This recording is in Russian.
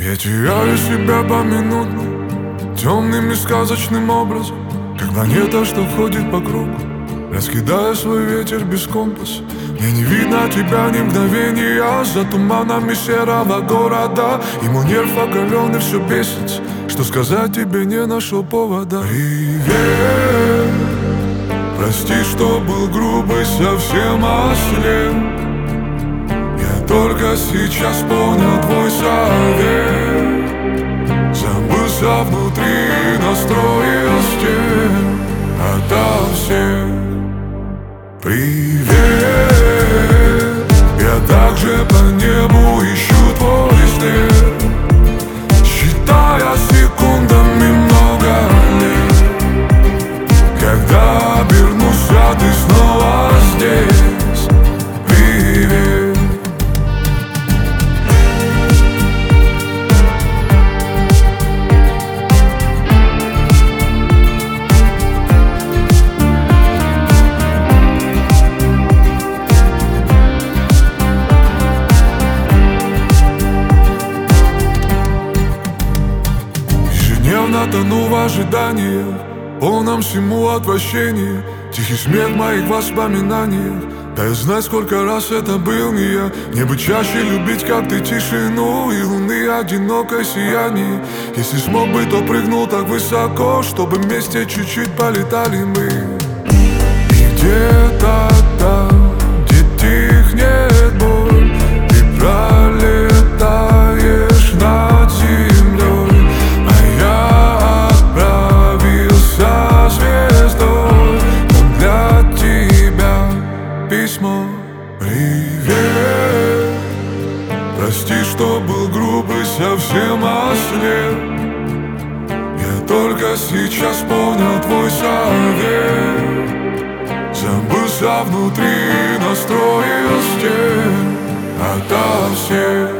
Я теряю себя поминутно, темным и сказочным образом, как планета, что ходит по кругу, раскидая свой ветер без компаса. Мне не видно тебя ни мгновения за туманами серого города. Ему нерв оголенный, все бесится, что сказать тебе не нашел повода. Привет, прости, что был грубый, совсем ослеп. Я только сейчас понял твой совет. Забылся внутри, настроился ото всех. Привет, я также по небу ищу твой след, считая секундами много лет. Когда обернусь, ты снова здесь. Привет. Ежедневно тону в ожиданиях, полном всему отвращении, тихий смех моих воспоминаниях. Дай знать, сколько раз это был не я. Мне бы чаще любить, как ты, тишину и луны одинокое сияние. Если смог бы, то прыгнул так высоко, чтобы вместе чуть-чуть полетали мы. И где-то там, где тихнет боль, ты пролетаешь над землей, а я отправился звездой. Но для тебя письмо. Привет, прости, что был грубый, совсем ослеп. Я только сейчас понял твой совет. Забылся внутри, настроился ото всех.